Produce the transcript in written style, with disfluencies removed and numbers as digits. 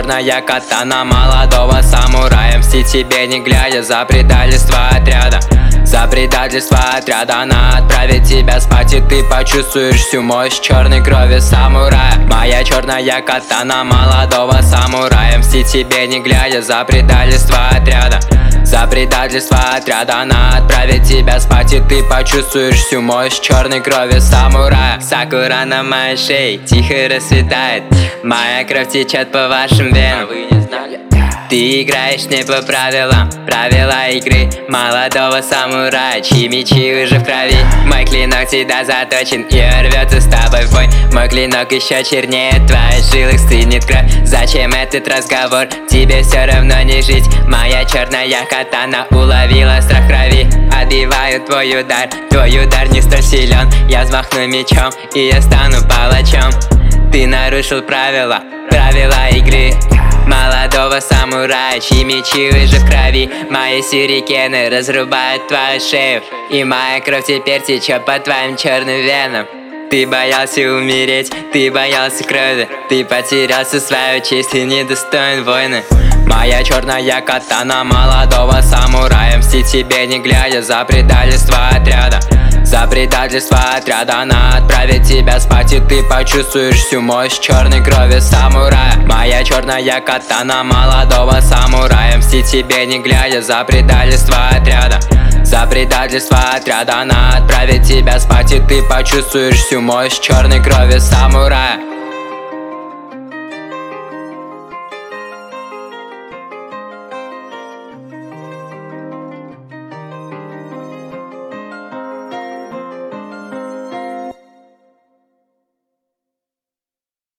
черная катана молодого самурая мстит тебе не глядя за предательство отряда. За предательство отряда она отправит тебя спать, и ты почувствуешь всю мощь черной крови самурая. Моя черная катана молодого самурая мстит тебе не глядя за предательство отряда. За предательство отряда она отправит тебя спать, и ты почувствуешь всю мощь черной крови самурая. Сакура на моей шее тихо расцветает, моя кровь течет по вашим венам. Ты играешь не по правилам, правила игры молодого самурая, чьи мечи уже в крови. Мой клинок всегда заточен и рвется с тобой в бой. Мой клинок еще чернее, в твоих жилах стынет кровь. Зачем этот разговор? Тебе все равно не жить. Моя черная катана уловила страх крови. Отбиваю твой удар не столь силен. Я взмахну мечом, и я стану палачом. Ты нарушил правила игры молодого самурая, чьи мечи уже в крови. Мои сюрикены разрубают твою шею, и моя кровь теперь течет по твоим черным венам. Ты боялся умереть, ты боялся крови, ты потерял всю свою честь и недостоин войны. Моя черная катана молодого самурая мстит тебе не глядя за предательство отряда. За предательство отряда она отправит тебя спать, и ты почувствуешь всю мощь черной крови самурая. Моя черная катана молодого самурая мстит тебе не глядя за предательство отряда. За предательство отряда она отправит тебя спать, и ты почувствуешь всю мощь черной крови самурая.